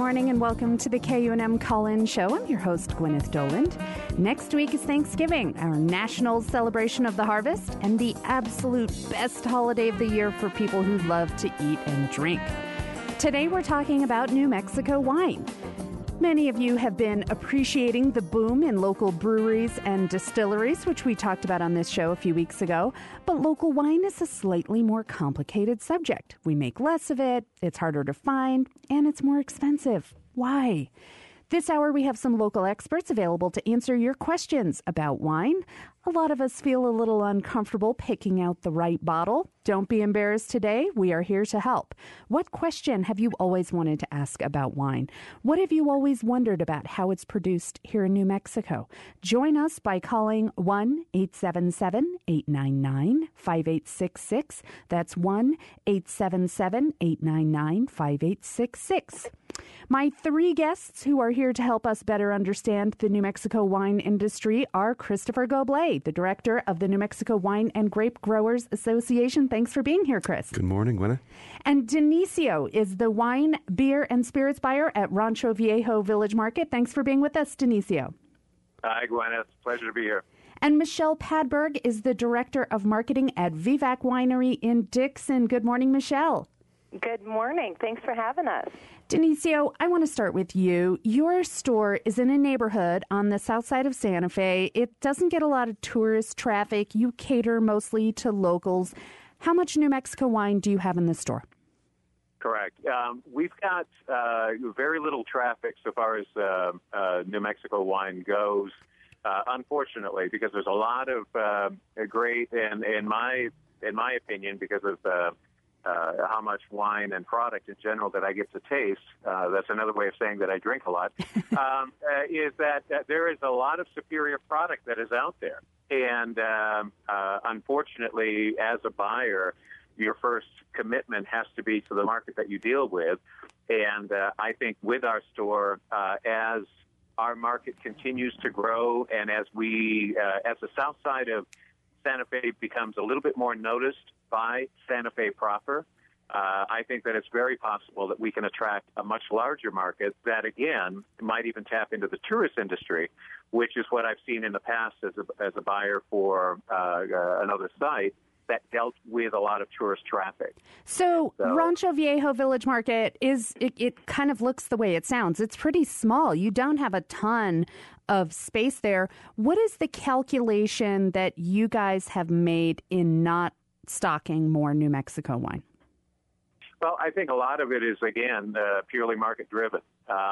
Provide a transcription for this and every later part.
morning and welcome to the KUNM Call-In Show. I'm your host, Gwyneth Doland. Next week is Thanksgiving, our national celebration of the harvest, and the absolute best holiday of the year for people who love to eat and drink. Today we're talking about New Mexico wine. Many of you have been appreciating the boom in local breweries and distilleries, which we talked about on this show a few weeks ago. But local wine is a slightly more complicated subject. We make less of it, it's harder to find, and it's more expensive. Why? This hour, we have some local experts available to answer your questions about wine. A lot of us feel a little uncomfortable picking out the right bottle. Don't be embarrassed today. We are here to help. What question have you always wanted to ask about wine? What have you always wondered about how it's produced here in New Mexico? Join us by calling 1-877-899-5866. That's 1-877-899-5866. My three guests who are here to help us better understand the New Mexico wine industry are Christopher Goblet, the director of the New Mexico Wine and Grape Growers Association. Thanks for being here, Chris. Good morning, Gwyneth. And Denicio is the wine, beer, and spirits buyer at Rancho Viejo Village Market. Thanks for being with us, Denicio. Hi, Gwyneth. Pleasure to be here. And Michelle Padberg is the director of marketing at Vivac Winery in Dixon. Good morning, Michelle. Good morning. Thanks for having us. Denicio, I want to start with you. Your store is in a neighborhood on the south side of Santa Fe. It doesn't get a lot of tourist traffic. You cater mostly to locals. How much New Mexico wine do you have in the store? Correct. We've got very little traffic so far as New Mexico wine goes, unfortunately, because there's a lot of great, and in my opinion, because of how much wine and product in general that I get to taste, that's another way of saying that I drink a lot, is that there is a lot of superior product that is out there. And unfortunately, as a buyer, your first commitment has to be to the market that you deal with. And I think with our store, as our market continues to grow and as we, as the south side of Santa Fe becomes a little bit more noticed by Santa Fe proper, I think that it's very possible that we can attract a much larger market that, again, might even tap into the tourist industry, which is what I've seen in the past as a buyer for another site that dealt with a lot of tourist traffic. So Rancho Viejo Village Market, it kind of looks the way it sounds. It's pretty small. You don't have a ton of space there. What is the calculation that you guys have made in not stocking more New Mexico wine? Well, I think a lot of it is, again, purely market-driven.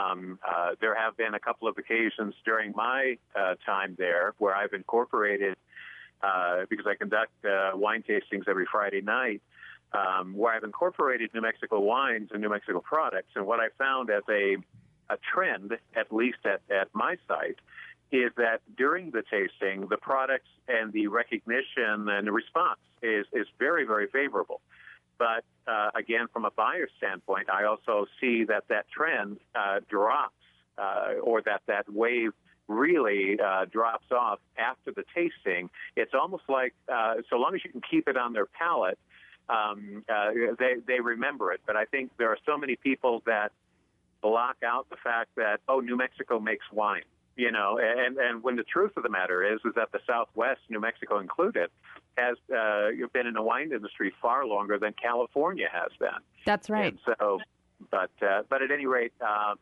There have been a couple of occasions during my time there where I've incorporated, because I conduct wine tastings every Friday night, where I've incorporated New Mexico wines and New Mexico products. And what I found as a trend, at least at my site, is that during the tasting, the products and the recognition and the response is very, very favorable. But again, from a buyer standpoint, I also see that trend drops, or that wave really drops off after the tasting. It's almost like so long as you can keep it on their palate, they remember it. But I think there are so many people that block out the fact that, New Mexico makes wine. You know, and when the truth of the matter is that the Southwest, New Mexico included, has been in the wine industry far longer than California has been. That's right. And so, but at any rate, I'm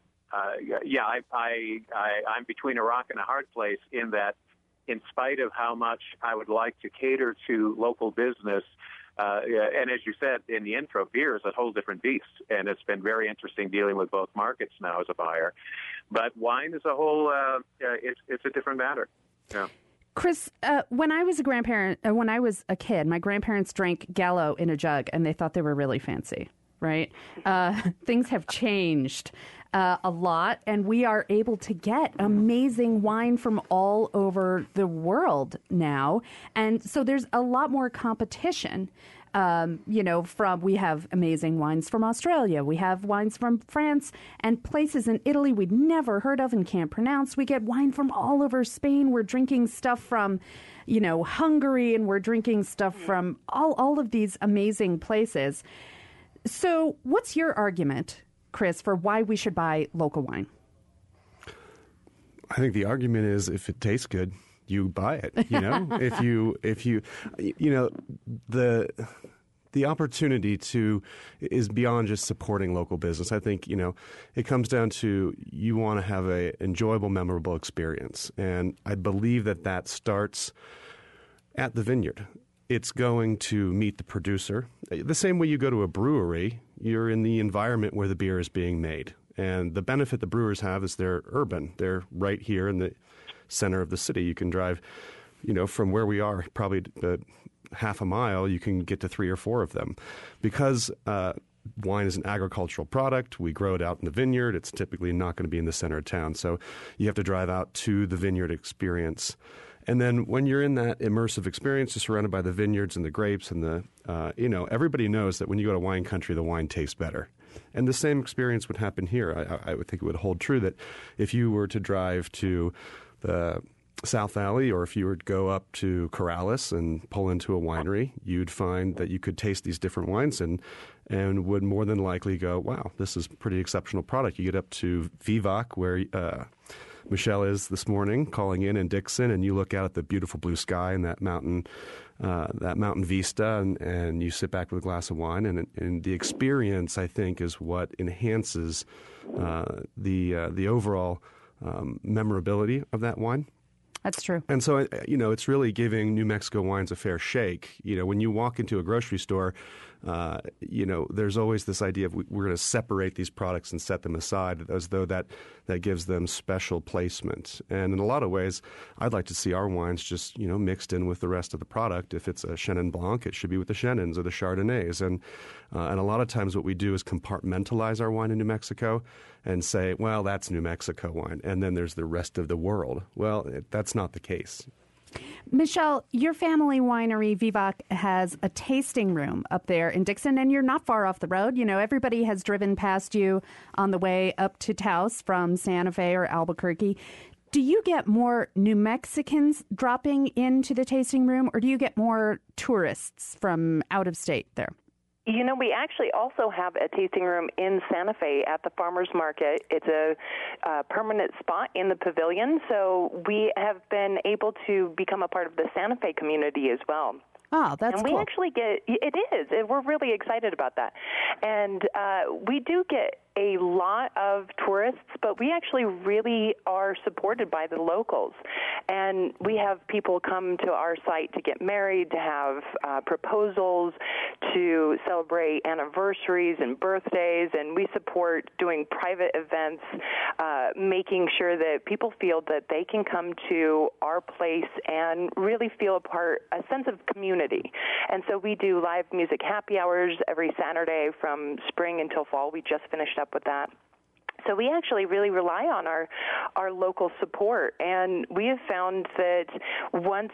between a rock and a hard place in that, in spite of how much I would like to cater to local business, and as you said in the intro, beer is a whole different beast, and it's been very interesting dealing with both markets now as a buyer. But wine as a whole, it's a different matter. Yeah. Chris, when I was a kid, my grandparents drank Gallo in a jug, and they thought they were really fancy, right? Things have changed a lot, and we are able to get amazing wine from all over the world now. And so there's a lot more competition. We have amazing wines from Australia. We have wines from France and places in Italy we'd never heard of and can't pronounce. We get wine from all over Spain. We're drinking stuff from, Hungary, and we're drinking stuff from all of these amazing places. So what's your argument Chris, for why we should buy local wine? I think the argument is if it tastes good, you buy it. if you the opportunity is beyond just supporting local business. I think, it comes down to you want to have a enjoyable, memorable experience. And I believe that starts at the vineyard. It's going to meet the producer. The same way you go to a brewery, you're in the environment where the beer is being made. And the benefit the brewers have is they're urban. They're right here in the center of the city. You can drive, from where we are, probably half a mile, you can get to 3 or 4 of them. Because wine is an agricultural product, we grow it out in the vineyard. It's typically not going to be in the center of town. So you have to drive out to the vineyard experience. And then when you're in that immersive experience, you're surrounded by the vineyards and the grapes and everybody knows that when you go to wine country, the wine tastes better. And the same experience would happen here. I would think it would hold true that if you were to drive to the South Valley or if you were to go up to Corrales and pull into a winery, you'd find that you could taste these different wines and would more than likely go, wow, this is a pretty exceptional product. You get up to Vivac, where Michelle is this morning, calling in Dixon, and you look out at the beautiful blue sky and that mountain vista, and you sit back with a glass of wine, and the experience, I think, is what enhances the overall memorability of that wine. That's true. And so, it's really giving New Mexico wines a fair shake. When you walk into a grocery store, there's always this idea of we're going to separate these products and set them aside as though that gives them special placement. And in a lot of ways, I'd like to see our wines just, mixed in with the rest of the product. If it's a Chenin Blanc, it should be with the Chenins or the Chardonnays. And a lot of times what we do is compartmentalize our wine in New Mexico and say, well, that's New Mexico wine, and then there's the rest of the world. Well, that's not the case. Michelle, your family winery, Vivac, has a tasting room up there in Dixon, and you're not far off the road. Everybody has driven past you on the way up to Taos from Santa Fe or Albuquerque. Do you get more New Mexicans dropping into the tasting room, or do you get more tourists from out of state there? We actually also have a tasting room in Santa Fe at the Farmers Market. It's a permanent spot in the pavilion, so we have been able to become a part of the Santa Fe community as well. Oh, that's cool. And we actually it is. We're really excited about that. And we do get a lot of tourists, but we actually really are supported by the locals. And we have people come to our site to get married, to have proposals, to celebrate anniversaries and birthdays, and we support doing private events, making sure that people feel that they can come to our place and really feel a sense of community. And so we do live music happy hours every Saturday from spring until fall. We just finished up with that. So we actually really rely on our local support, and we have found that once,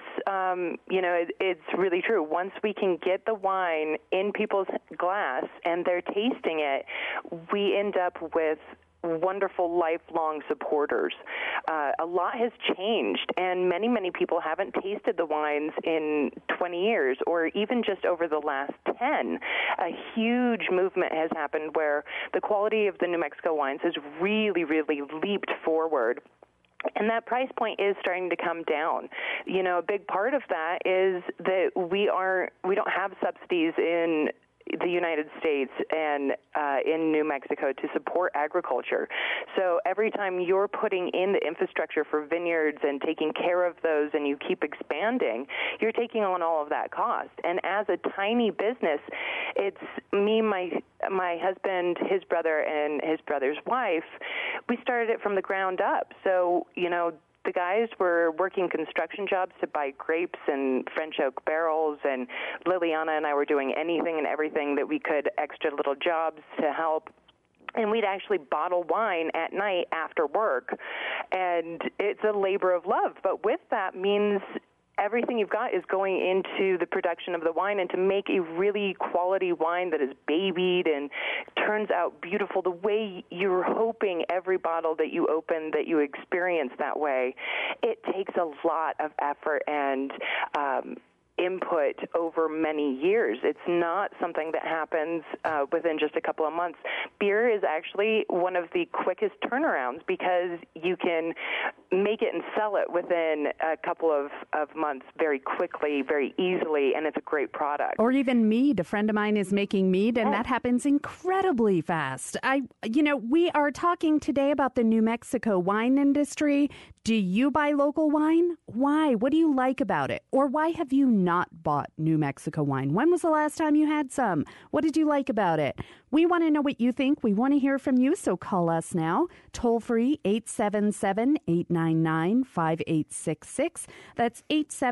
it's really true. Once we can get the wine in people's glass and they're tasting it, we end up with wonderful lifelong supporters. A lot has changed, and many, many people haven't tasted the wines in 20 years or even just over the last 10. A huge movement has happened where the quality of the New Mexico wines has really, really leaped forward. And that price point is starting to come down. A big part of that is that we don't have subsidies in the United States and in New Mexico to support agriculture. So every time you're putting in the infrastructure for vineyards and taking care of those and you keep expanding, you're taking on all of that cost. And as a tiny business, it's me, my husband, his brother, and his brother's wife. We started it from the ground up. So, the guys were working construction jobs to buy grapes and French oak barrels, and Liliana and I were doing anything and everything that we could, extra little jobs to help. And we'd actually bottle wine at night after work, and it's a labor of love. But with that means everything you've got is going into the production of the wine, and to make a really quality wine that is babied and turns out beautiful the way you're hoping every bottle that you open, that you experience that way, it takes a lot of effort and input over many years. It's not something that happens within just a couple of months. Beer is actually one of the quickest turnarounds because you can make it and sell it within a couple of months very quickly, very easily, and it's a great product. Or even mead. A friend of mine is making mead, and that happens incredibly fast. We are talking today about the New Mexico wine industry. Do you buy local wine? Why? What do you like about it? Or why have you not bought New Mexico wine? When was the last time you had some? What did you like about it? We want to know what you think. We want to hear from you, so call us now. Toll free, 877-899-5866. That's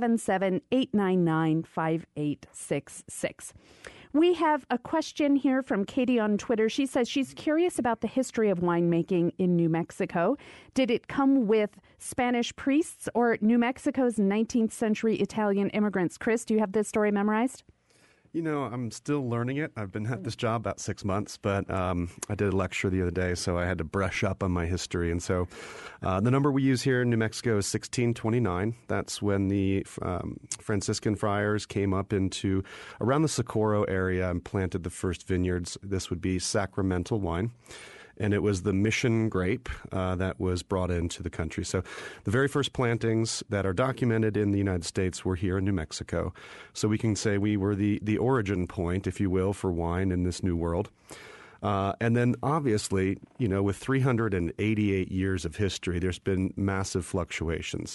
877-899-5866. We have a question here from Katie on Twitter. She says she's curious about the history of winemaking in New Mexico. Did it come with Spanish priests or New Mexico's 19th century Italian immigrants? Chris, do you have this story memorized? I'm still learning it. I've been at this job about 6 months, but I did a lecture the other day, so I had to brush up on my history. And so the number we use here in New Mexico is 1629. That's when the Franciscan friars came up into around the Socorro area and planted the first vineyards. This would be sacramental wine. And it was the mission grape that was brought into the country. So the very first plantings that are documented in the United States were here in New Mexico. So we can say we were the origin point, if you will, for wine in this new world. And then obviously, with 388 years of history, there's been massive fluctuations.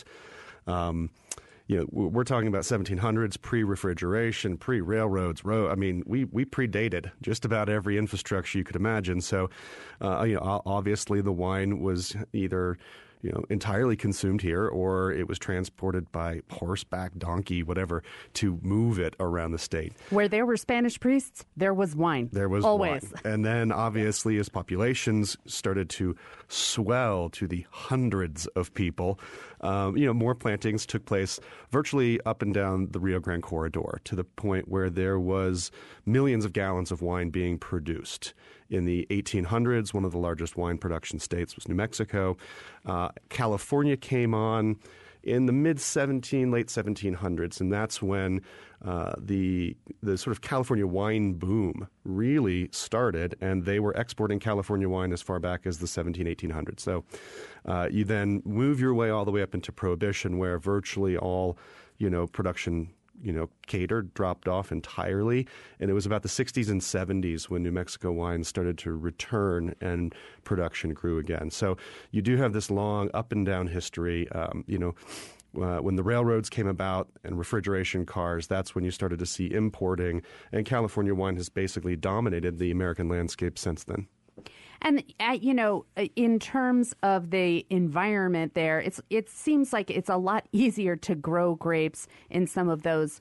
We're talking about 1700s, pre-refrigeration, pre-railroads, we predated just about every infrastructure you could imagine. So, obviously the wine was either, entirely consumed here, or it was transported by horseback, donkey, whatever, to move it around the state. Where there were Spanish priests, there was wine. There was always wine. And then, obviously, as populations started to swell to the hundreds of people, more plantings took place virtually up and down the Rio Grande corridor, to the point where there was millions of gallons of wine being produced. In the 1800s, one of the largest wine production states was New Mexico. California came on in the late 1700s, and that's when the sort of California wine boom really started, and they were exporting California wine as far back as the 1800s. So you then move your way all the way up into Prohibition, where virtually all, production dropped off entirely. And it was about the 60s and 70s when New Mexico wine started to return and production grew again. So you do have this long up and down history. When the railroads came about and refrigeration cars, that's when you started to see importing. And California wine has basically dominated the American landscape since then. And, in terms of the environment there, it seems like it's a lot easier to grow grapes in some of those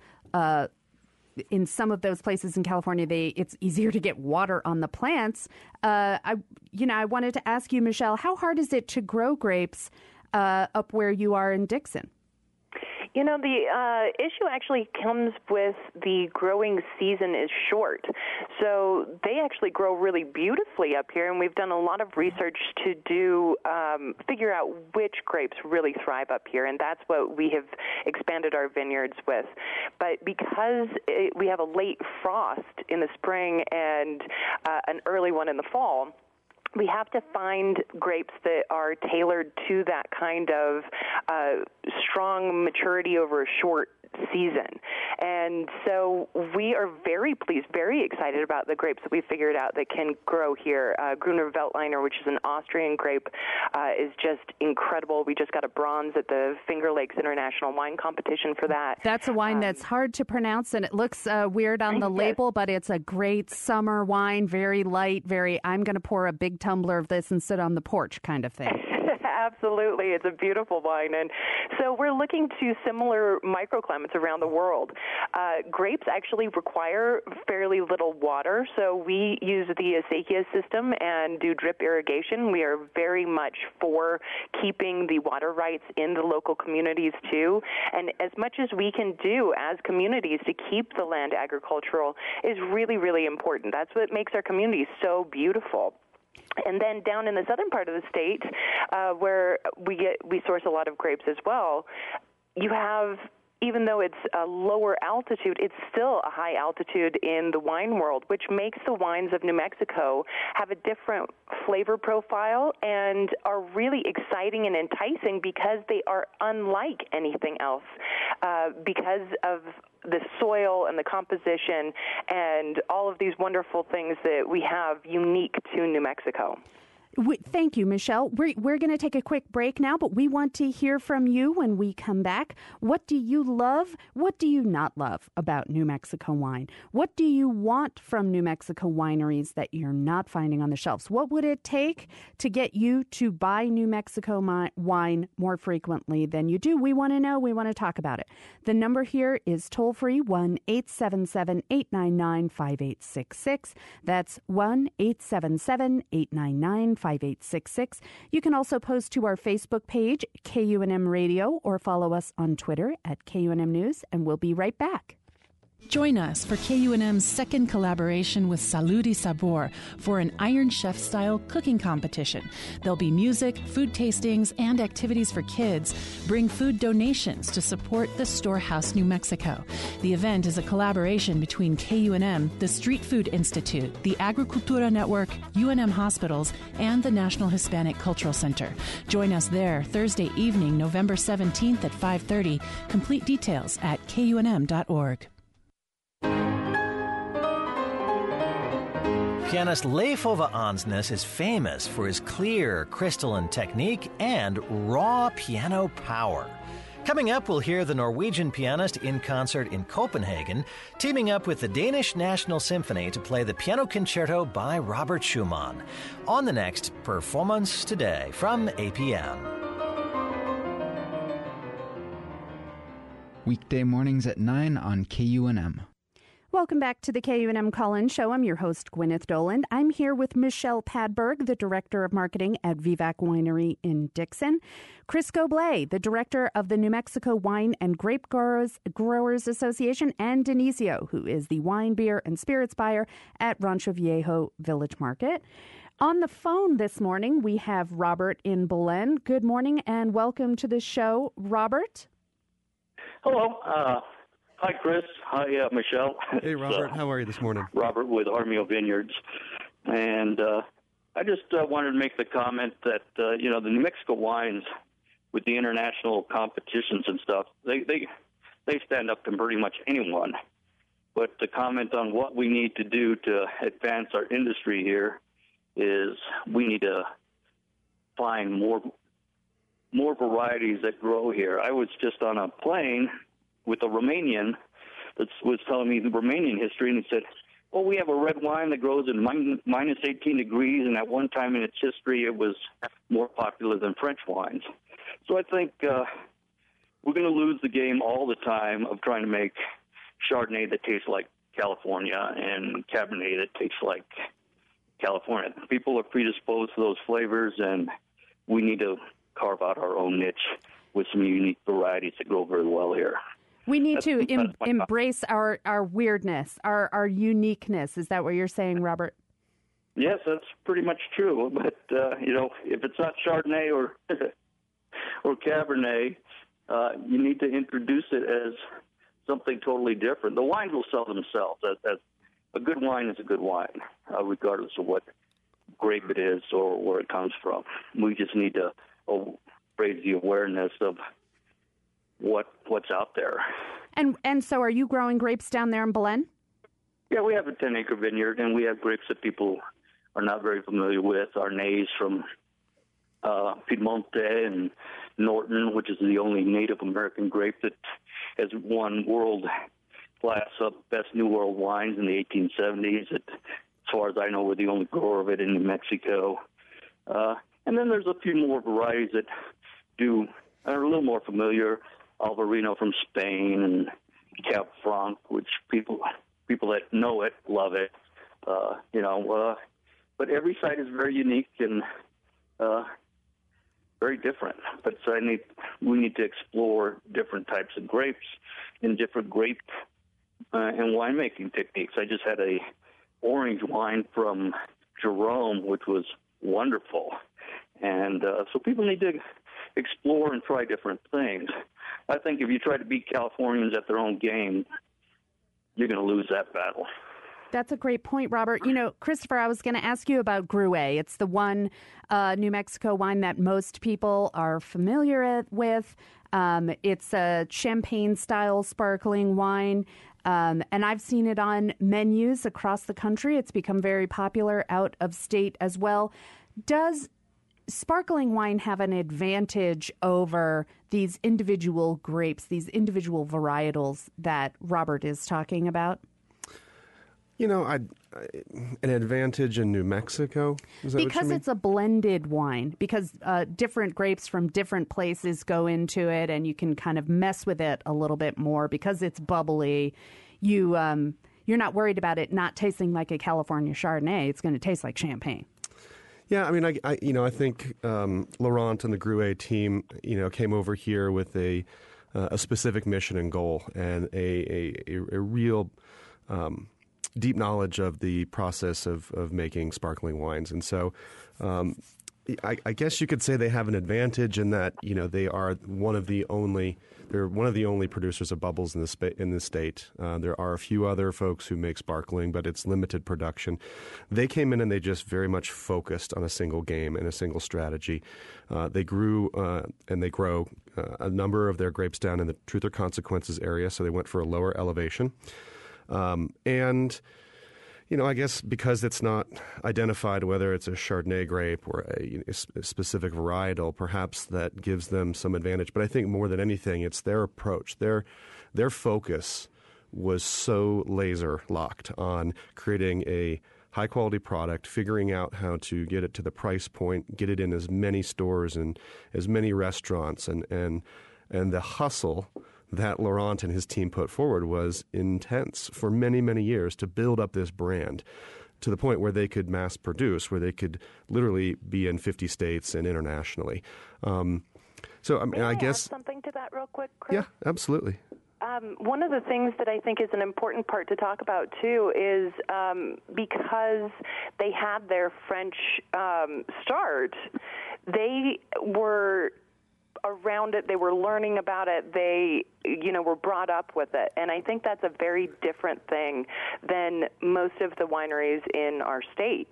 places in California. It's easier to get water on the plants. I wanted to ask you, Michelle, how hard is it to grow grapes up where you are in Dixon? The issue actually comes with the growing season is short. So they actually grow really beautifully up here, and we've done a lot of research to figure out which grapes really thrive up here, and that's what we have expanded our vineyards with. But because we have a late frost in the spring and an early one in the fall, we have to find grapes that are tailored to that kind of strong maturity over a short season. And so we are very pleased, very excited about the grapes that we figured out that can grow here. Gruner Veltliner, which is an Austrian grape, is just incredible. We just got a bronze at the Finger Lakes International Wine Competition for that. That's a wine that's hard to pronounce, and it looks weird on the label, but it's a great summer wine, very light, I'm going to pour a big tumbler of this and sit on the porch kind of thing. Absolutely. It's a beautiful wine. And so we're looking to similar microclimates around the world. Grapes actually require fairly little water, so we use the acequia system and do drip irrigation. We are very much for keeping the water rights in the local communities, too. And as much as we can do as communities to keep the land agricultural is really, really important. That's what makes our communities so beautiful. And then down in the southern part of the state, where we source a lot of grapes as well, you have even though it's a lower altitude, it's still a high altitude in the wine world, which makes the wines of New Mexico have a different flavor profile and are really exciting and enticing because they are unlike anything else, because of the soil and the composition and all of these wonderful things that we have unique to New Mexico. Thank you, Michelle. We're going to take a quick break now, but we want to hear from you when we come back. What do you love? What do you not love about New Mexico wine? What do you want from New Mexico wineries that you're not finding on the shelves? What would it take to get you to buy New Mexico wine more frequently than you do? We want to know. We want to talk about it. The number here is toll-free, 1-877-899-5866. That's 1-877-899-5866. 5866. You can also post to our Facebook page, KUNM Radio, or follow us on Twitter at KUNM News, and we'll be right back. Join us for KUNM's second collaboration with Salud y Sabor for an Iron Chef-style cooking competition. There'll be music, food tastings, and activities for kids. Bring food donations to support the Storehouse New Mexico. The event is a collaboration between KUNM, the Street Food Institute, the Agricultura Network, UNM Hospitals, and the National Hispanic Cultural Center. Join us there Thursday evening, November 17th at 5:30. Complete details at kunm.org. Pianist Leif Ove Ansnes is famous for his clear, crystalline technique and raw piano power. Coming up, we'll hear the Norwegian pianist in concert in Copenhagen, teaming up with the Danish National Symphony to play the Piano Concerto by Robert Schumann. On the next Performance Today from APM. Weekday mornings at 9 on KUNM. Welcome back to the KUNM Call-In Show. I'm your host, Gwyneth Doland. I'm here with Michelle Padberg, the Director of Marketing at Vivac Winery in Dixon. Chris Goblet, the Director of the New Mexico Wine and Grape Growers Association, and Denisio, who is the wine, beer, and spirits buyer at Rancho Viejo Village Market. On the phone this morning, we have Robert in Belen. Good morning and welcome to the show, Robert. Hello. Hi, Chris. Hi, Michelle. Hey, Robert. How are you this morning? Robert with Armio Vineyards. And I just wanted to make the comment that, the New Mexico wines with the international competitions and stuff, they stand up to pretty much anyone. But to comment on what we need to do to advance our industry here is we need to find more varieties that grow here. I was just on a plane with a Romanian that was telling me the Romanian history, and he said, well, we have a red wine that grows in minus 18 degrees, and at one time in its history it was more popular than French wines. So I think we're going to lose the game all the time of trying to make Chardonnay that tastes like California and Cabernet that tastes like California. People are predisposed to those flavors, and we need to carve out our own niche with some unique varieties that grow very well here. We need to embrace our weirdness, our uniqueness. Is that what you're saying, Robert? Yes, that's pretty much true. But, if it's not Chardonnay or Cabernet, you need to introduce it as something totally different. The wines will sell themselves. A good wine is a good wine, regardless of what grape it is or where it comes from. We just need to raise the awareness of what's out there. And so are you growing grapes down there in Belen? Yeah, we have a 10-acre vineyard, and we have grapes that people are not very familiar with. Arnaz from Piemonte and Norton, which is the only Native American grape that has won world-class Best New World Wines in the 1870s. As far as I know, we're the only grower of it in New Mexico. And then there's a few more varieties that are a little more familiar. Albarino from Spain and Cab Franc, which people that know it love it. But every site is very unique and very different. But we need to explore different types of grapes and different grape and winemaking techniques. I just had a orange wine from Jerome, which was wonderful. And so people need to explore and try different things. I think if you try to beat Californians at their own game, you're going to lose that battle. That's a great point, Robert. You know, Christopher, I was going to ask you about Gruet. It's the one New Mexico wine that most people are familiar with. It's a champagne-style sparkling wine, and I've seen it on menus across the country. It's become very popular out of state as well. Does sparkling wine have an advantage over these individual grapes, these individual varietals that Robert is talking about? You know, an advantage in New Mexico? Is that because it's a blended wine, because different grapes from different places go into it, and you can kind of mess with it a little bit more because it's bubbly. You're not worried about it not tasting like a California Chardonnay. It's going to taste like champagne. Yeah, I mean, I think Laurent and the Gruet team, came over here with a specific mission and goal, and a real deep knowledge of the process of making sparkling wines. And so I guess you could say they have an advantage in that, they are one of the only producers of bubbles in the state. There are a few other folks who make sparkling, but it's limited production. They came in and they just very much focused on a single game and a single strategy. They grew and they grow a number of their grapes down in the Truth or Consequences area, so they went for a lower elevation. And, I guess because it's not identified whether it's a Chardonnay grape or a specific varietal, perhaps that gives them some advantage. But I think more than anything, it's their approach. Their focus was so laser locked on creating a high-quality product, figuring out how to get it to the price point, get it in as many stores and as many restaurants, and the hustle that Laurent and his team put forward was intense for many, many years to build up this brand to the point where they could mass produce, where they could literally be in 50 states and internationally. I guess add something to that real quick, Chris? Yeah, absolutely. One of the things that I think is an important part to talk about, too, is because they had their French start, they were around it, they were learning about it, they, were brought up with it. And I think that's a very different thing than most of the wineries in our state.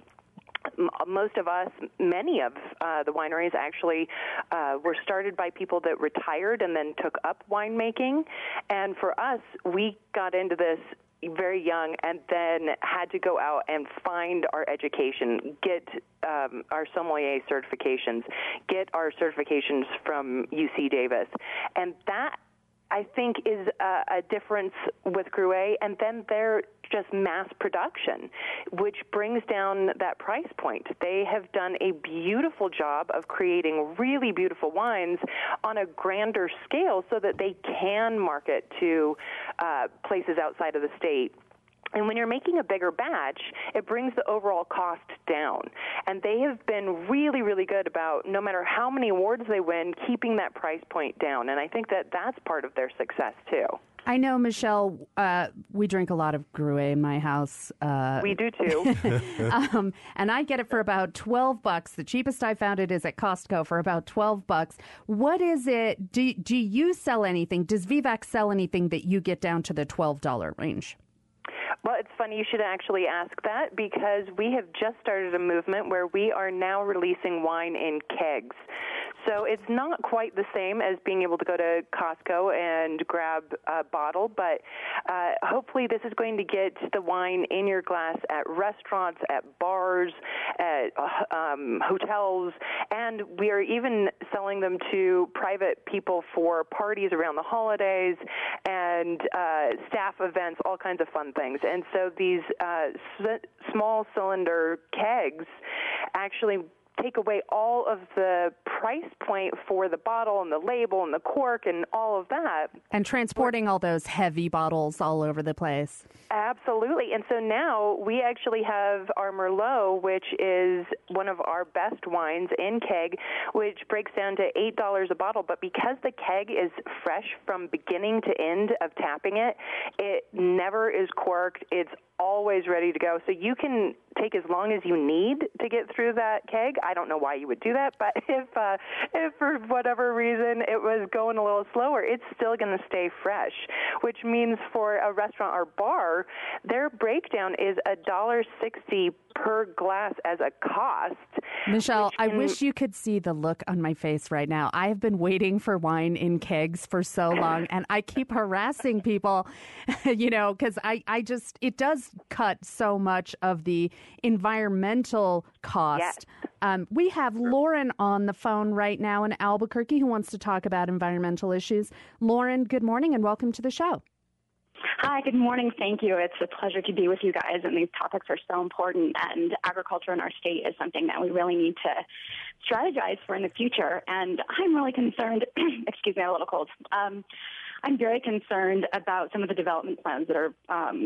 Most of us, many of the wineries actually were started by people that retired and then took up winemaking. And for us, we got into this very young and then had to go out and find our education, get our sommelier certifications, get our certifications from UC Davis. And that, I think, is a difference with Gruet, and then they're just mass production, which brings down that price point. They have done a beautiful job of creating really beautiful wines on a grander scale so that they can market to places outside of the state. And when you're making a bigger batch, it brings the overall cost down. And they have been really, really good about, no matter how many awards they win, keeping that price point down. And I think that that's part of their success, too. I know, Michelle, we drink a lot of Gruet in my house. We do, too. And I get it for about $12. The cheapest I found it is at Costco for about $12. What is it? Do you sell anything? Does Vivac sell anything that you get down to the $12 range? Well, it's funny you should actually ask that, because we have just started a movement where we are now releasing wine in kegs. So it's not quite the same as being able to go to Costco and grab a bottle, but hopefully this is going to get the wine in your glass at restaurants, at bars, at hotels, and we are even selling them to private people for parties around the holidays and staff events, all kinds of fun things. And so these small cylinder kegs actually take away all of the price point for the bottle and the label and the cork and all of that. And transporting all those heavy bottles all over the place. Absolutely. And so now we actually have our Merlot, which is one of our best wines in keg, which breaks down to $8 a bottle. But because the keg is fresh from beginning to end of tapping it, it never is corked. It's always ready to go. So you can take as long as you need to get through that keg. I don't know why you would do that, but if for whatever reason it was going a little slower, it's still going to stay fresh, which means for a restaurant or bar, their breakdown is $1.60 per glass as a cost. Michelle, I wish you could see the look on my face right now. I have been waiting for wine in kegs for so long, and I keep harassing people, because it does cut so much of the environmental cost. Yes. We have Lauren on the phone right now in Albuquerque who wants to talk about environmental issues. Lauren, good morning and welcome to the show. Hi, good morning. Thank you. It's a pleasure to be with you guys, and these topics are so important, and agriculture in our state is something that we really need to strategize for in the future. And I'm really concerned, excuse me, I'm a little cold. I'm very concerned about some of the development plans that are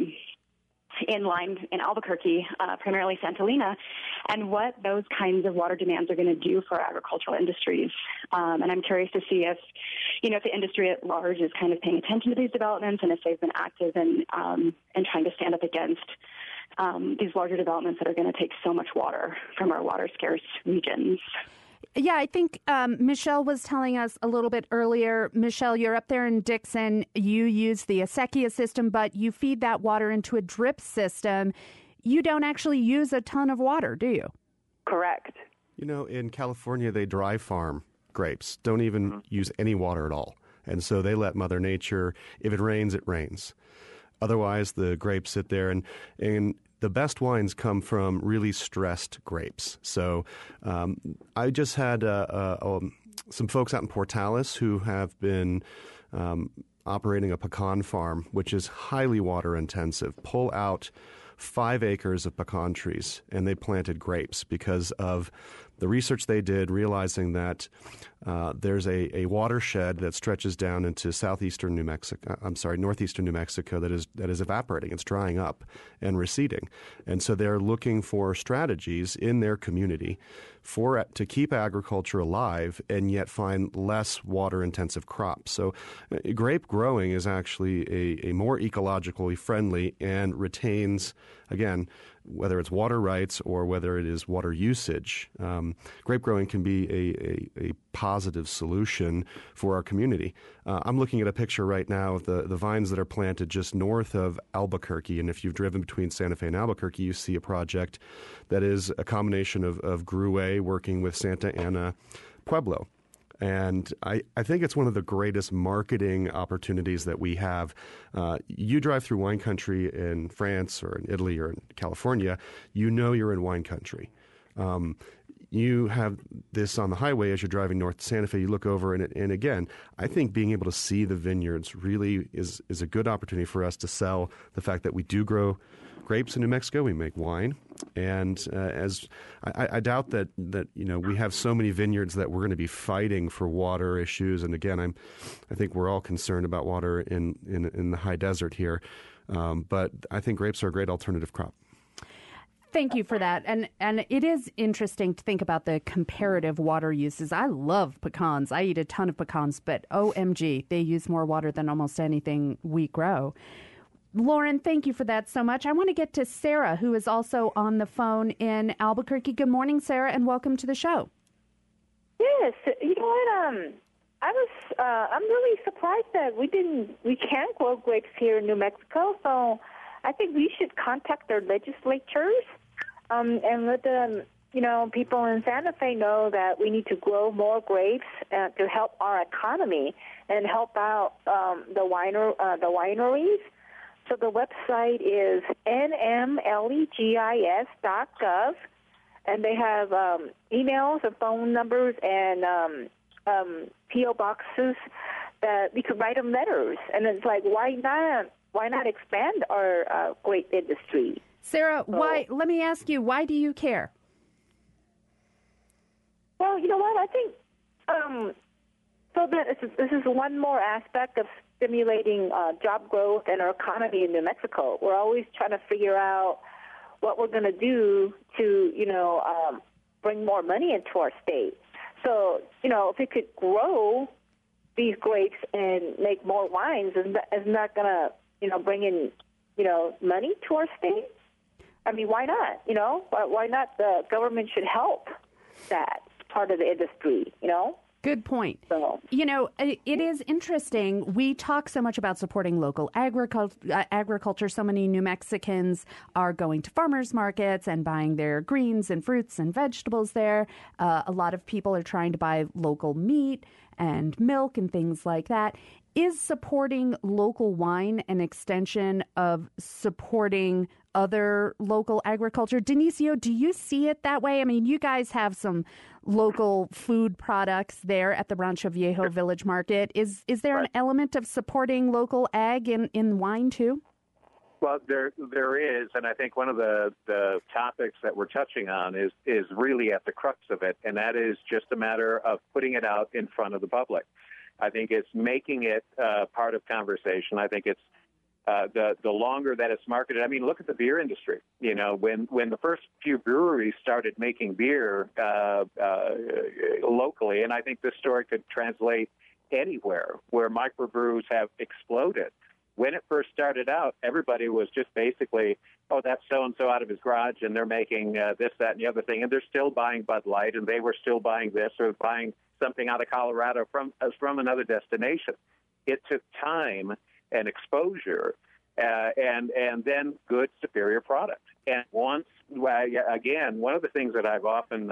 in line in Albuquerque, primarily Santolina, and what those kinds of water demands are going to do for agricultural industries. And I'm curious to see if the industry at large is kind of paying attention to these developments and if they've been active in trying to stand up against these larger developments that are going to take so much water from our water-scarce regions. Yeah, I think Michelle was telling us a little bit earlier. Michelle, you're up there in Dixon. You use the acequia system, but you feed that water into a drip system. You don't actually use a ton of water, do you? Correct. In California, they dry farm grapes, don't even use any water at all. And so they let Mother Nature, if it rains, it rains. Otherwise, the grapes sit there, and the best wines come from really stressed grapes. So I just had some folks out in Portales who have been operating a pecan farm, which is highly water intensive, pull out 5 acres of pecan trees, and they planted grapes because of the research they did, realizing that there's a watershed that stretches down into northeastern New Mexico that is evaporating. It's drying up and receding. And so they're looking for strategies in their community to keep agriculture alive and yet find less water-intensive crops. So grape growing is actually a more ecologically friendly and retains, again, whether it's water rights or whether it is water usage, grape growing can be a positive solution for our community. I'm looking at a picture right now of the vines that are planted just north of Albuquerque, and if you've driven between Santa Fe and Albuquerque, you see a project that is a combination of Grue working with Santa Ana Pueblo. And I think it's one of the greatest marketing opportunities that we have. You drive through wine country in France or in Italy or in California, you're in wine country. You have this on the highway as you're driving north to Santa Fe. You look over, and again, I think being able to see the vineyards really is a good opportunity for us to sell the fact that we do grow grapes in New Mexico. We make wine, and as I doubt that we have so many vineyards that we're going to be fighting for water issues. And again, I think we're all concerned about water in the high desert here, but I think grapes are a great alternative crop. Thank you for that. And it is interesting to think about the comparative water uses. I love pecans. I eat a ton of pecans, but OMG, they use more water than almost anything we grow. Lauren, thank you for that so much. I want to get to Sarah, who is also on the phone in Albuquerque. Good morning, Sarah, and welcome to the show. Yes, you know what? I'm really surprised that we can't grow grapes here in New Mexico. So I think we should contact their legislatures and let them, people in Santa Fe know that we need to grow more grapes to help our economy and help out the wineries. So the website is nmlegis.gov, and they have emails and phone numbers and P.O. boxes that we could write them letters. And it's like, why not expand our grape industry? Sarah, why? Let me ask you, why do you care? Well, you know what? I think this is one more aspect of stimulating job growth and our economy in New Mexico. We're always trying to figure out what we're going to do to, bring more money into our state. So, if we could grow these grapes and make more wines, isn't that going to, bring in, money to our state? I mean, why not? You know, why not? The government should help that part of the industry. You know. Good point. So. You know, it is interesting. We talk so much about supporting local agriculture. So many New Mexicans are going to farmers markets and buying their greens and fruits and vegetables there. A lot of people are trying to buy local meat and milk and things like that. Is supporting local wine an extension of supporting other local agriculture? Dionisio, do you see it that way? I mean, you guys have some local food products there at the Rancho Viejo Village Market. Is there an element of supporting local ag in wine too? Well, there is, and I think one of the topics that we're touching on is really at the crux of it, and that is just a matter of putting it out in front of the public. I think it's making it part of conversation. I think it's the longer that it's marketed. I mean, look at the beer industry. You know, when the first few breweries started making beer locally, and I think this story could translate anywhere where microbrews have exploded. When it first started out, everybody was just basically, oh, that's so-and-so out of his garage, and they're making this, that, and the other thing, and they're still buying Bud Light, and they were still buying this or buying something out of Colorado from another destination. It took time and exposure and then good, superior product. And once, again, one of the things that I've often,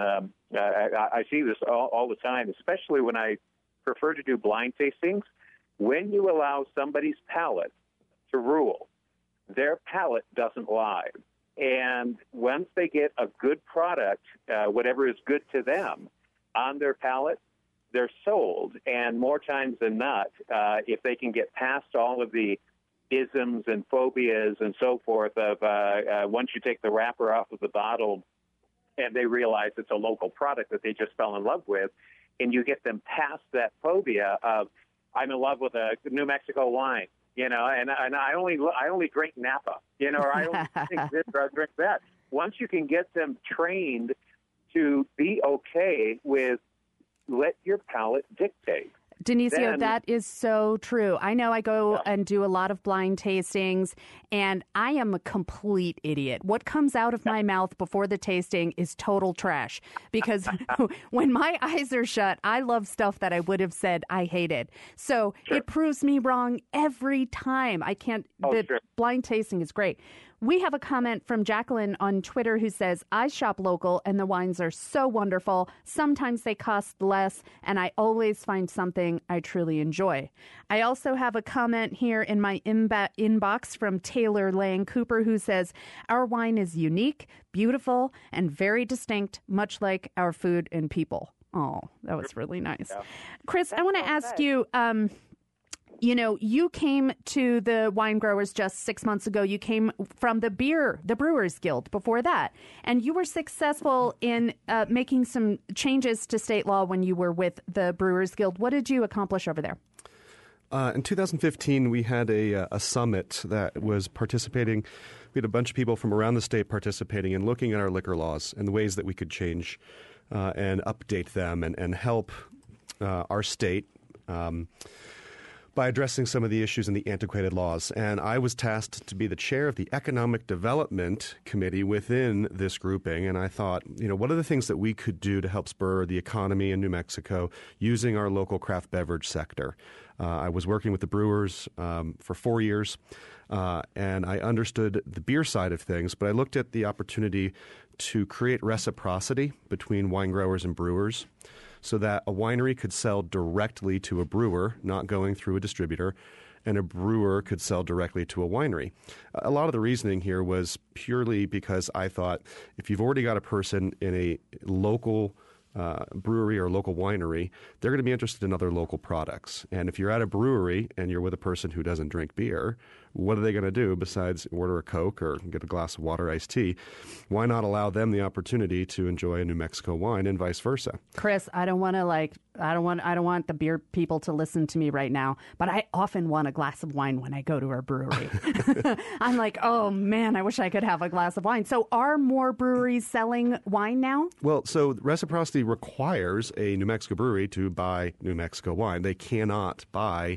I see this all the time, especially when I prefer to do blind tastings, when you allow somebody's palate to rule, their palate doesn't lie. And once they get a good product, whatever is good to them, on their palate, they're sold. And more times than not, if they can get past all of the isms and phobias and so forth of once you take the wrapper off of the bottle and they realize it's a local product that they just fell in love with, and you get them past that phobia of, I'm in love with a New Mexico wine, you know, and I only drink Napa, you know, or I only drink this or I drink that. Once you can get them trained to be okay with let your palate dictate. Dionisio, that is so true. I know I go and do a lot of blind tastings, and I am a complete idiot. What comes out of my mouth before the tasting is total trash, because when my eyes are shut, I love stuff that I would have said I hated. So it proves me wrong every time. I can't. Blind tasting is great. We have a comment from Jacqueline on Twitter who says, I shop local and the wines are so wonderful. Sometimes they cost less and I always find something I truly enjoy. I also have a comment here in my inbox from Taylor Lang Cooper who says, our wine is unique, beautiful, and very distinct, much like our food and people. Oh, that was really nice. Yeah. Chris, I want to ask you, you know, you came to the wine growers just 6 months ago. You came from the Brewers Guild before that. And you were successful in making some changes to state law when you were with the Brewers Guild. What did you accomplish over there? In 2015, we had a summit that was participating. We had a bunch of people from around the state participating and looking at our liquor laws and the ways that we could change and update them and help our state by addressing some of the issues in the antiquated laws. And I was tasked to be the chair of the Economic Development Committee within this grouping. And I thought, you know, what are the things that we could do to help spur the economy in New Mexico using our local craft beverage sector? I was working with the brewers for 4 years, and I understood the beer side of things, but I looked at the opportunity to create reciprocity between wine growers and brewers, so that a winery could sell directly to a brewer, not going through a distributor, and a brewer could sell directly to a winery. A lot of the reasoning here was purely because I thought if you've already got a person in a local brewery or local winery, they're going to be interested in other local products. And if you're at a brewery and you're with a person who doesn't drink beer, what are they going to do besides order a Coke or get a glass of water iced tea? Why not allow them the opportunity to enjoy a New Mexico wine and vice versa? Chris, I don't want the beer people to listen to me right now, but I often want a glass of wine when I go to a brewery. I'm like, oh man, I wish I could have a glass of wine. So are more breweries selling wine now? Well, so reciprocity requires a New Mexico brewery to buy New Mexico wine. They cannot buy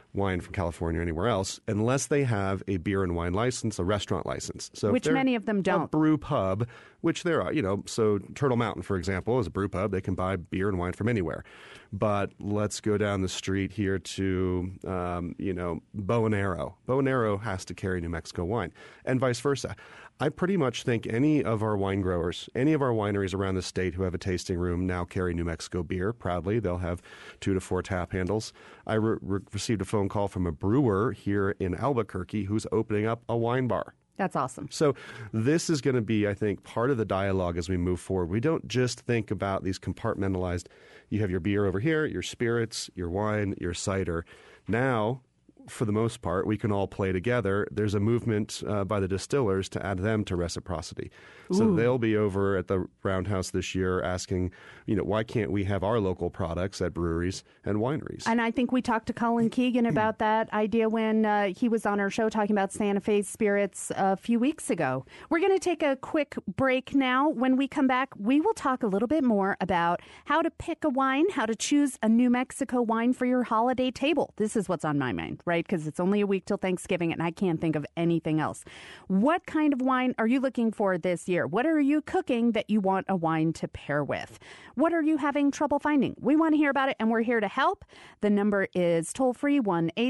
wine from California or anywhere else unless they have a beer and wine license, a restaurant license. So which many of them don't. A brew pub, which there are, so Turtle Mountain, for example, is a brew pub. They can buy beer and wine from anywhere. But let's go down the street here to, Bow and Arrow. Bow and Arrow has to carry New Mexico wine, and vice versa. I pretty much think any of our wine growers, any of our wineries around the state who have a tasting room now carry New Mexico beer proudly. They'll have 2 to 4 tap handles. I received a phone call from a brewer here in Albuquerque who's opening up a wine bar. That's awesome. So this is going to be, I think, part of the dialogue as we move forward. We don't just think about these compartmentalized, you have your beer over here, your spirits, your wine, your cider. Now, for the most part, we can all play together. There's a movement by the distillers to add them to reciprocity. So they'll be over at the Roundhouse this year asking, why can't we have our local products at breweries and wineries? And I think we talked to Colin Keegan about that idea when he was on our show talking about Santa Fe spirits a few weeks ago. We're going to take a quick break now. When we come back, we will talk a little bit more about how to pick a wine, how to choose a New Mexico wine for your holiday table. This is what's on my mind, right? Because it's only a week till Thanksgiving and I can't think of anything else. What kind of wine are you looking for this year? What are you cooking that you want a wine to pair with? What are you having trouble finding? We want to hear about it, and we're here to help. The number is toll-free,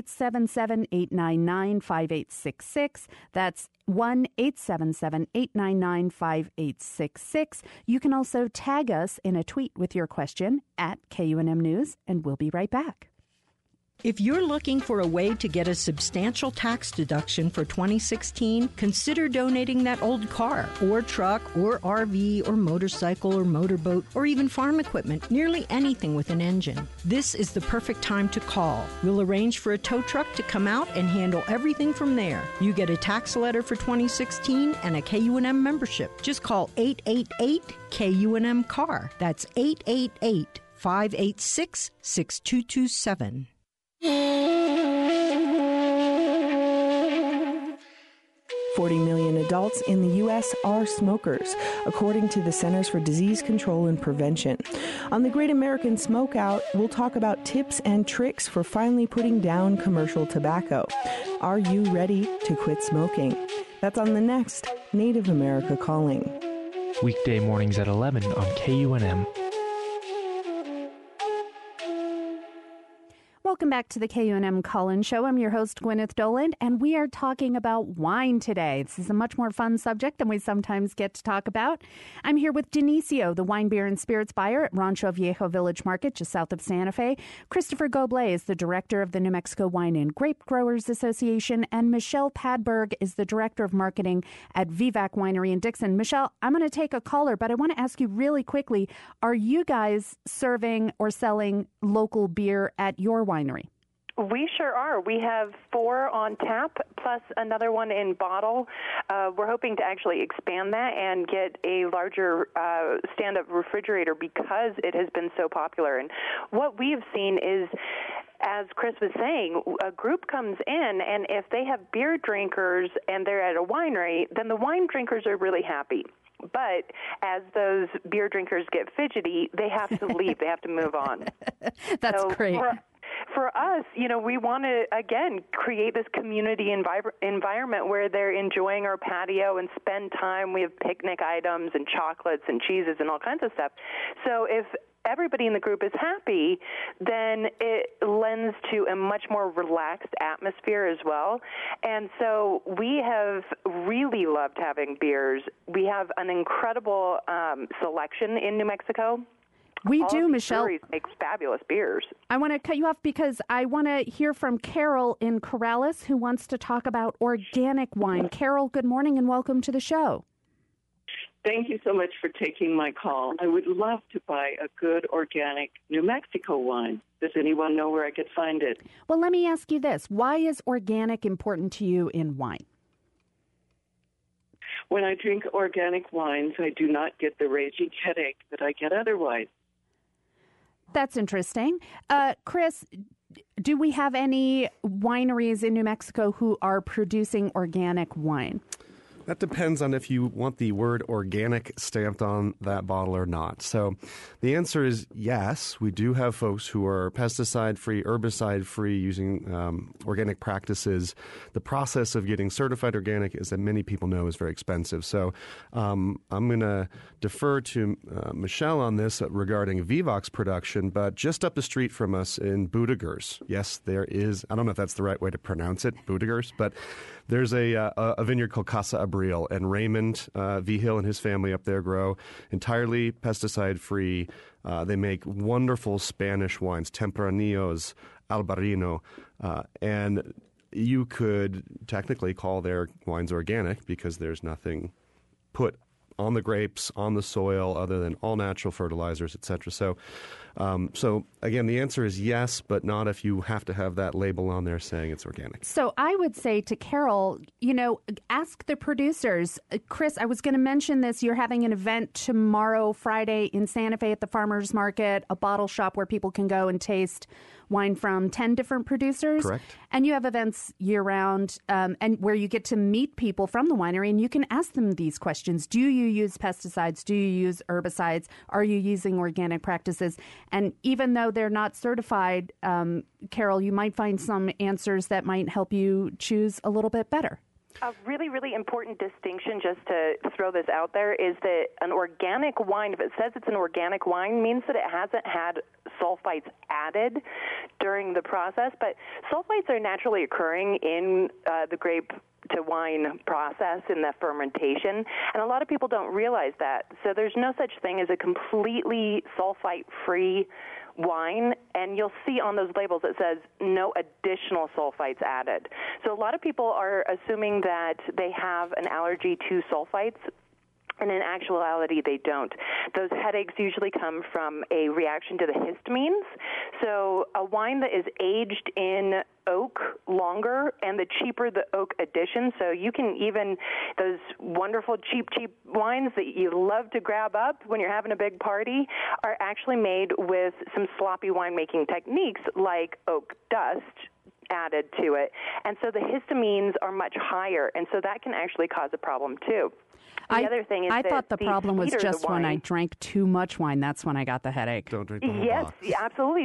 1-877-899-5866. That's 1-877-899-5866. You can also tag us in a tweet with your question at KUNM News, and we'll be right back. If you're looking for a way to get a substantial tax deduction for 2016, consider donating that old car or truck or RV or motorcycle or motorboat or even farm equipment, nearly anything with an engine. This is the perfect time to call. We'll arrange for a tow truck to come out and handle everything from there. You get a tax letter for 2016 and a KUNM membership. Just call 888-KUNM-CAR. That's 888-586-6227. 40 million adults in the U.S. are smokers, according to the Centers for Disease Control and Prevention. On the Great American Smokeout, we'll talk about tips and tricks for finally putting down commercial tobacco. Are you ready to quit smoking? That's on the next Native America Calling. Weekday mornings at 11 on KUNM. Welcome back to the KUNM Call-In Show. I'm your host, Gwyneth Doland, and we are talking about wine today. This is a much more fun subject than we sometimes get to talk about. I'm here with Denicio, the wine, beer, and spirits buyer at Rancho Viejo Village Market, just south of Santa Fe. Christopher Goblet is the director of the New Mexico Wine and Grape Growers Association, and Michelle Padberg is the director of marketing at Vivac Winery in Dixon. Michelle, I'm going to take a caller, but I want to ask you really quickly, are you guys serving or selling local beer at your winery? We sure are. We have 4 on tap, plus another one in bottle. We're hoping to actually expand that and get a larger stand-up refrigerator because it has been so popular. And what we've seen is, as Chris was saying, a group comes in, and if they have beer drinkers and they're at a winery, then the wine drinkers are really happy. But as those beer drinkers get fidgety, they have to leave. They have to move on. That's great. For us, we want to, again, create this community environment where they're enjoying our patio and spend time. We have picnic items and chocolates and cheeses and all kinds of stuff. So if everybody in the group is happy, then it lends to a much more relaxed atmosphere as well. And so we have really loved having beers. We have an incredible selection in New Mexico. We do, Michelle. Breweries make fabulous beers. I want to cut you off because I want to hear from Carol in Corrales, who wants to talk about organic wine. Carol, good morning and welcome to the show. Thank you so much for taking my call. I would love to buy a good organic New Mexico wine. Does anyone know where I could find it? Well, let me ask you this. Why is organic important to you in wine? When I drink organic wines, I do not get the raging headache that I get otherwise. That's interesting. Chris, do we have any wineries in New Mexico who are producing organic wine? That depends on if you want the word organic stamped on that bottle or not. So the answer is yes. We do have folks who are pesticide-free, herbicide-free, using organic practices. The process of getting certified organic, as many people know, is very expensive. So I'm going to defer to Michelle on this regarding Vivox production, but just up the street from us in Budigers, yes, there is, I don't know if that's the right way to pronounce it, Budigers, but there's a vineyard called Casa Abril, and Raymond Vigil and his family up there grow entirely pesticide-free. They make wonderful Spanish wines, Tempranillos, Albarino, and you could technically call their wines organic because there's nothing put on the grapes, on the soil, other than all natural fertilizers, et cetera. So again, the answer is yes, but not if you have to have that label on there saying it's organic. So I would say to Carol, ask the producers. Chris, I was going to mention this. You're having an event tomorrow, Friday, in Santa Fe at the Farmers Market, a bottle shop where people can go and taste wine from 10 different producers. Correct. And you have events year-round and where you get to meet people from the winery, and you can ask them these questions. Do you use pesticides? Do you use herbicides? Are you using organic practices? And even though they're not certified, Carol, you might find some answers that might help you choose a little bit better. A really, really important distinction, just to throw this out there, is that an organic wine, if it says it's an organic wine, means that it hasn't had sulfites added during the process. But sulfites are naturally occurring in the grape to wine process in the fermentation, and a lot of people don't realize that. So there's no such thing as a completely sulfite-free wine, and you'll see on those labels it says no additional sulfites added. So a lot of people are assuming that they have an allergy to sulfites, and in actuality, they don't. Those headaches usually come from a reaction to the histamines. So a wine that is aged in oak longer, and the cheaper the oak addition, so you can even, those wonderful cheap wines that you love to grab up when you're having a big party are actually made with some sloppy winemaking techniques like oak dust added to it. And so the histamines are much higher, and so that can actually cause a problem too. The other thing is I thought the problem was just when I drank too much wine. That's when I got the headache. Don't drink the whole Yes, box. absolutely.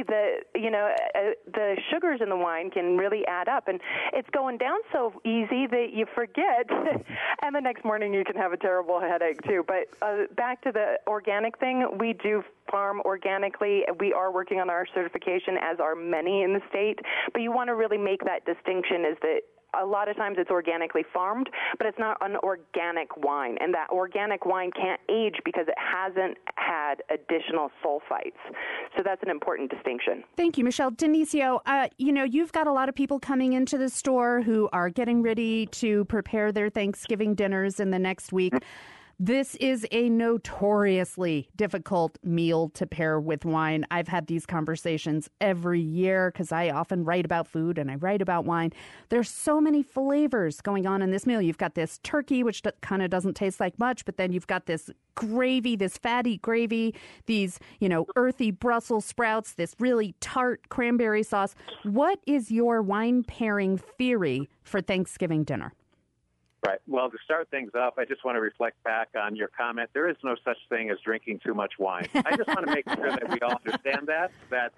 The sugars in the wine can really add up, and it's going down so easy that you forget, and the next morning you can have a terrible headache too. But back to the organic thing, we do farm organically. We are working on our certification, as are many in the state. But you want to really make that distinction, is that a lot of times it's organically farmed, but it's not an organic wine. And that organic wine can't age because it hasn't had additional sulfites. So that's an important distinction. Thank you, Michelle. Denicio, you've got a lot of people coming into the store who are getting ready to prepare their Thanksgiving dinners in the next week. This is a notoriously difficult meal to pair with wine. I've had these conversations every year because I often write about food and I write about wine. There's so many flavors going on in this meal. You've got this turkey, which kind of doesn't taste like much, but then you've got this gravy, this fatty gravy, these, earthy Brussels sprouts, this really tart cranberry sauce. What is your wine pairing theory for Thanksgiving dinner? Right. Well, to start things off, I just want to reflect back on your comment. There is no such thing as drinking too much wine. I just want to make sure that we all understand that.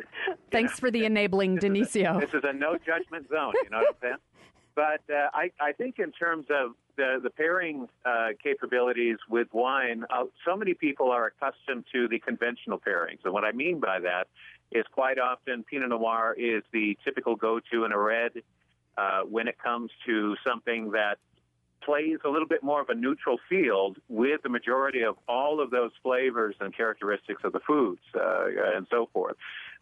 Thanks for the enabling, Denicio. This is a no judgment zone, you know what I'm saying? But I think in terms of the pairing capabilities with wine, so many people are accustomed to the conventional pairings. And what I mean by that is quite often Pinot Noir is the typical go-to in a red when it comes to something that plays a little bit more of a neutral field with the majority of all of those flavors and characteristics of the foods and so forth.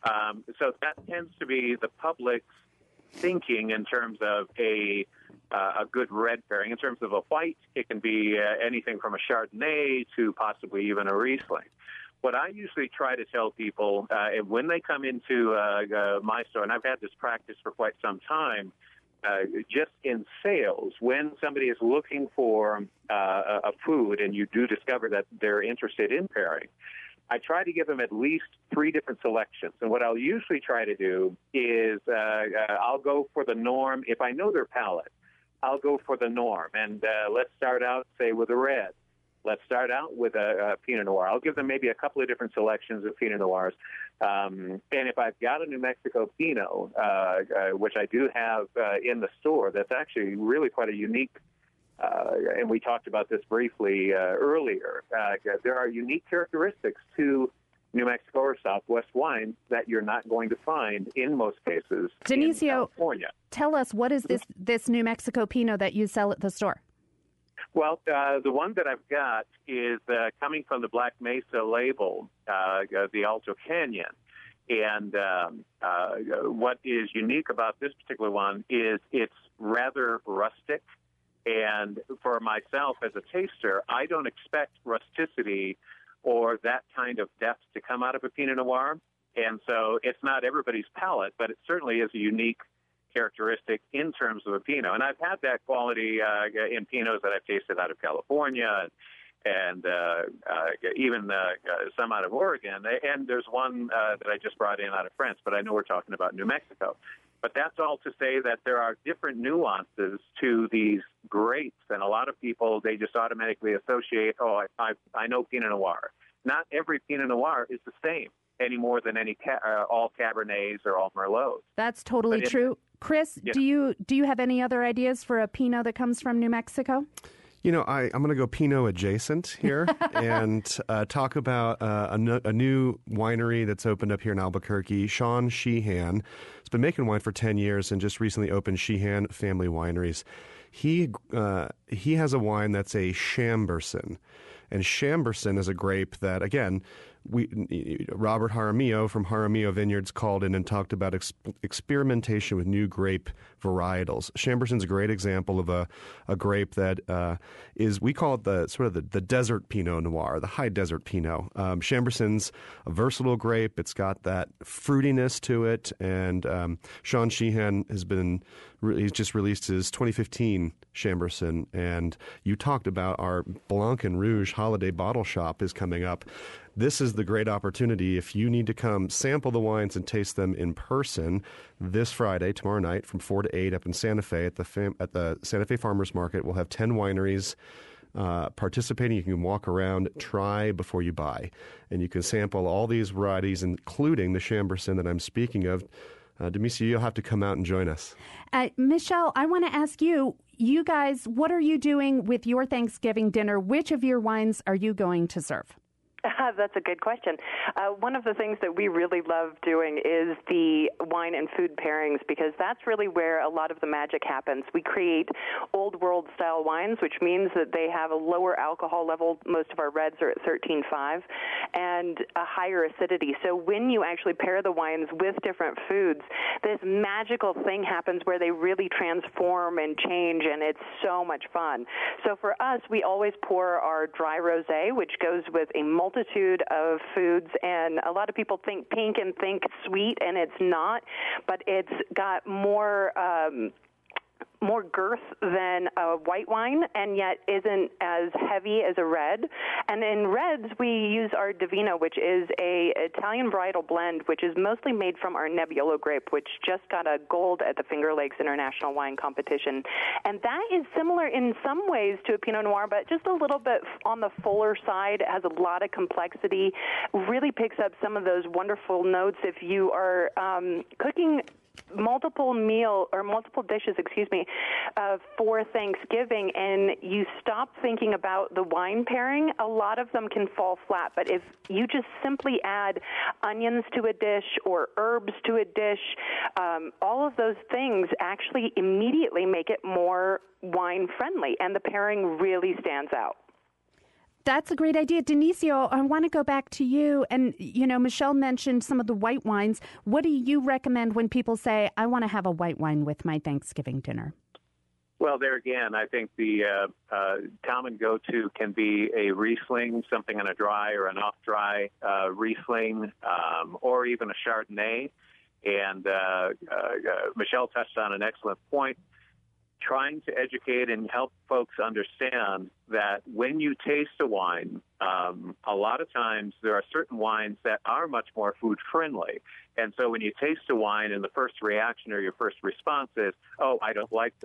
So that tends to be the public's thinking in terms of a good red pairing. In terms of a white, it can be anything from a Chardonnay to possibly even a Riesling. What I usually try to tell people when they come into my store, and I've had this practice for quite some time, just in sales, when somebody is looking for a food and you do discover that they're interested in pairing, I try to give them at least 3 different selections. And what I'll usually try to do is I'll go for the norm. If I know their palate, I'll go for the norm. And let's start out, say, with a red. Let's start out with a Pinot Noir. I'll give them maybe a couple of different selections of Pinot Noirs. And if I've got a New Mexico Pinot, which I do have in the store, that's actually really quite a unique, and we talked about this briefly earlier, there are unique characteristics to New Mexico or Southwest wines that you're not going to find in most cases in California. Tell us, what is this New Mexico Pinot that you sell at the store? Well, the one that I've got is coming from the Black Mesa label, the Alto Canyon. And what is unique about this particular one is it's rather rustic. And for myself as a taster, I don't expect rusticity or that kind of depth to come out of a Pinot Noir. And so it's not everybody's palate, but it certainly is a unique characteristic in terms of a Pinot. And I've had that quality in Pinots that I've tasted out of California and even some out of Oregon. And there's one that I just brought in out of France, but I know we're talking about New Mexico. But that's all to say that there are different nuances to these grapes, and a lot of people, they just automatically associate, I know Pinot Noir. Not every Pinot Noir is the same any more than all Cabernets or all Merlots. That's totally true. Chris, yeah. Do you have any other ideas for a Pinot that comes from New Mexico? You know, I'm going to go Pinot adjacent here and talk about a new winery that's opened up here in Albuquerque. Sean Sheehan has been making wine for 10 years and just recently opened Sheehan Family Wineries. He has a wine that's a Chambourcin. And Chambourcin is a grape that, again, Robert Jaramillo from Jaramillo Vineyards called in and talked about experimentation with new grape varietals. Chambourcin's a great example of a grape that we call it the desert Pinot Noir, the high desert Pinot. Chambourcin's a versatile grape. It's got that fruitiness to it. And Sean Sheehan he's just released his 2015 Chambourcin. And you talked about our Blanc and Rouge holiday bottle shop is coming up. This is the great opportunity if you need to come sample the wines and taste them in person this Friday, tomorrow night, from 4 to 8 up in Santa Fe at the Santa Fe Farmers Market. We'll have 10 wineries participating. You can walk around, try before you buy. And you can sample all these varieties, including the Chambourcin that I'm speaking of. Demetria, you'll have to come out and join us. Michelle, I want to ask you guys, what are you doing with your Thanksgiving dinner? Which of your wines are you going to serve? That's a good question. One of the things that we really love doing is the wine and food pairings, because that's really where a lot of the magic happens. We create old world style wines, which means that they have a lower alcohol level. Most of our reds are at 13.5 and a higher acidity. So when you actually pair the wines with different foods, this magical thing happens where they really transform and change, and it's so much fun. So for us, we always pour our dry rosé, which goes with a multitude of foods, and a lot of people think pink and think sweet, and it's not, but it's got more girth than a white wine, and yet isn't as heavy as a red. And in reds, we use our Divino, which is a Italian varietal blend, which is mostly made from our Nebbiolo grape, which just got a gold at the Finger Lakes International Wine Competition. And that is similar in some ways to a Pinot Noir, but just a little bit on the fuller side. It has a lot of complexity, really picks up some of those wonderful notes if you are cooking multiple dishes, for Thanksgiving, and you stop thinking about the wine pairing, a lot of them can fall flat. But if you just simply add onions to a dish or herbs to a dish, all of those things actually immediately make it more wine friendly, and the pairing really stands out. That's a great idea. Dionisio, I want to go back to you. And, Michelle mentioned some of the white wines. What do you recommend when people say, I want to have a white wine with my Thanksgiving dinner? Well, there again, I think the common go-to can be a Riesling, something on a dry or an off-dry Riesling, or even a Chardonnay. And Michelle touched on an excellent point. Trying to educate and help folks understand that when you taste a wine, a lot of times there are certain wines that are much more food friendly. And so when you taste a wine and the first reaction or your first response is, oh, I don't like this,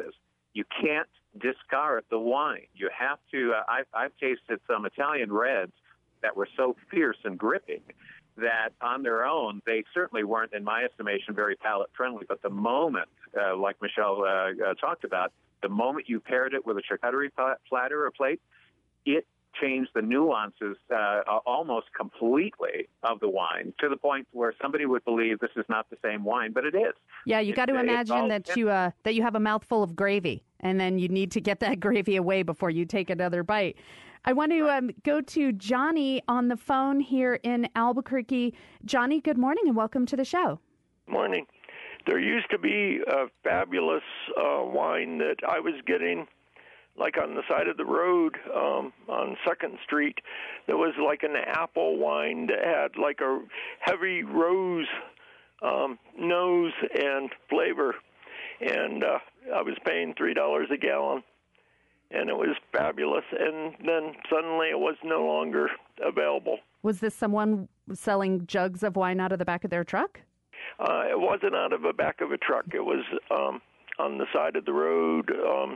you can't discard the wine. You have to. I've tasted some Italian reds that were so fierce and gripping that on their own, they certainly weren't, in my estimation, very palate-friendly. But the moment, like Michelle talked about, the moment you paired it with a charcuterie platter or plate, it changed the nuances almost completely of the wine, to the point where somebody would believe this is not the same wine, but it is. Yeah, you got to imagine that you have a mouthful of gravy, and then you need to get that gravy away before you take another bite. I want to go to Johnny on the phone here in Albuquerque. Johnny, good morning and welcome to the show. Morning. There used to be a fabulous wine that I was getting, like on the side of the road on 2nd Street. There was like an apple wine that had like a heavy rose nose and flavor. And I was paying $3 a gallon. And it was fabulous, and then suddenly it was no longer available. Was this someone selling jugs of wine out of the back of their truck? It wasn't out of the back of a truck. It was on the side of the road,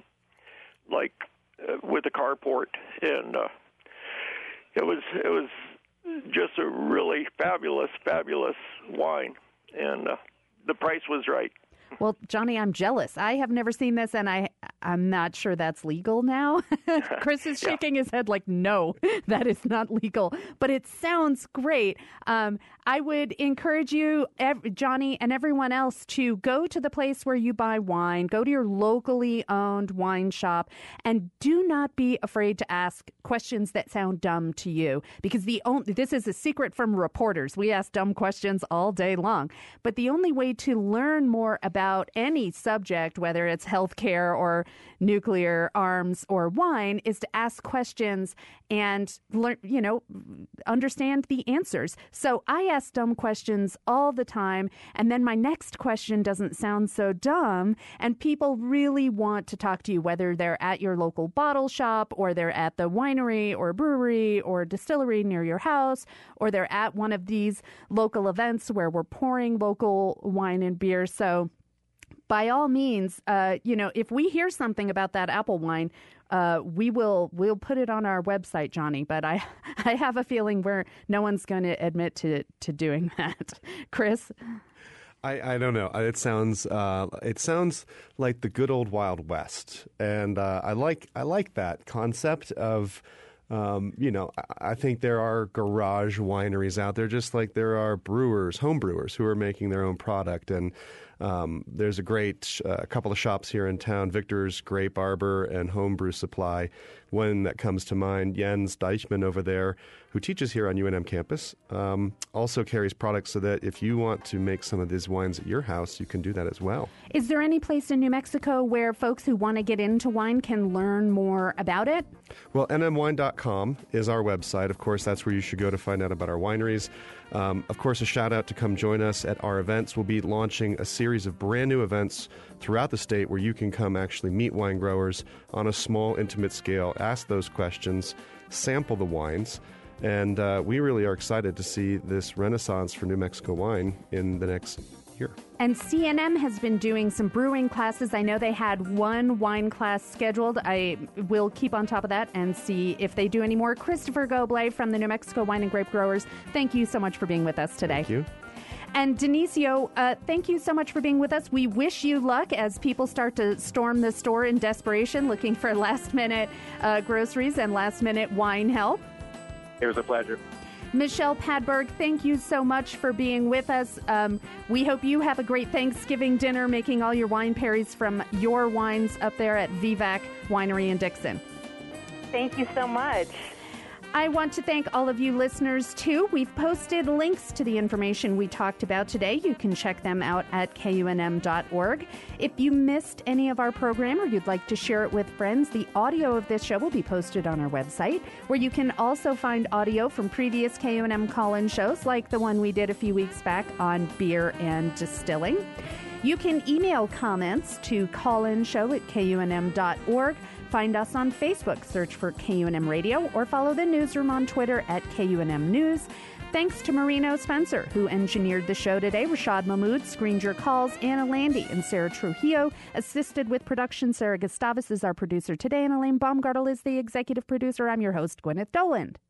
with a carport, and it was just a really fabulous wine, and the price was right. Well, Johnny, I'm jealous. I have never seen this, and I'm not sure that's legal now. Chris is shaking his head like, no, that is not legal. But it sounds great. I would encourage you, Johnny, and everyone else to go to the place where you buy wine, go to your locally owned wine shop, and do not be afraid to ask questions that sound dumb to you, because this is a secret from reporters. We ask dumb questions all day long. But the only way to learn more about any subject, whether it's healthcare or nuclear arms or wine, is to ask questions and learn, understand the answers. So I ask dumb questions all the time, and then my next question doesn't sound so dumb, and people really want to talk to you, whether they're at your local bottle shop or they're at the winery or brewery or distillery near your house, or they're at one of these local events where we're pouring local wine and beer. So by all means, if we hear something about that apple wine, we'll put it on our website, Johnny. But I have a feeling where no one's going to admit to doing that. Chris? I don't know. It sounds like the good old Wild West, and I like that concept of. I think there are garage wineries out there, just like there are home brewers who are making their own product. And there's a great couple of shops here in town, Victor's Grape Arbor and Homebrew Supply. One that comes to mind, Jens Deichmann over there, who teaches here on UNM campus, also carries products so that if you want to make some of these wines at your house, you can do that as well. Is there any place in New Mexico where folks who want to get into wine can learn more about it? Well, nmwine.com is our website. Of course, that's where you should go to find out about our wineries. Of course, a shout out to come join us at our events. We'll be launching a series of brand new events throughout the state where you can come actually meet wine growers on a small, intimate scale, ask those questions, sample the wines. And we really are excited to see this renaissance for New Mexico wine in the next year. And CNM has been doing some brewing classes. I know they had one wine class scheduled. I will keep on top of that and see if they do any more. Christopher Goblay from the New Mexico Wine and Grape Growers, thank you so much for being with us today. Thank you. And Denisio, thank you so much for being with us. We wish you luck as people start to storm the store in desperation, looking for last-minute groceries and last-minute wine help. It was a pleasure. Michelle Padberg, thank you so much for being with us. We hope you have a great Thanksgiving dinner making all your wine pairings from your wines up there at Vivac Winery in Dixon. Thank you so much. I want to thank all of you listeners, too. We've posted links to the information we talked about today. You can check them out at kunm.org. If you missed any of our program or you'd like to share it with friends, the audio of this show will be posted on our website, where you can also find audio from previous KUNM call-in shows, like the one we did a few weeks back on beer and distilling. You can email comments to callinshow@kunm.org. Find us on Facebook, search for KUNM Radio, or follow the newsroom on Twitter at KUNM News. Thanks to Marino Spencer, who engineered the show today. Rashad Mahmood screened your calls. Anna Landy and Sarah Trujillo assisted with production. Sarah Gustavus is our producer today, and Elaine Baumgartel is the executive producer. I'm your host, Gwyneth Doland.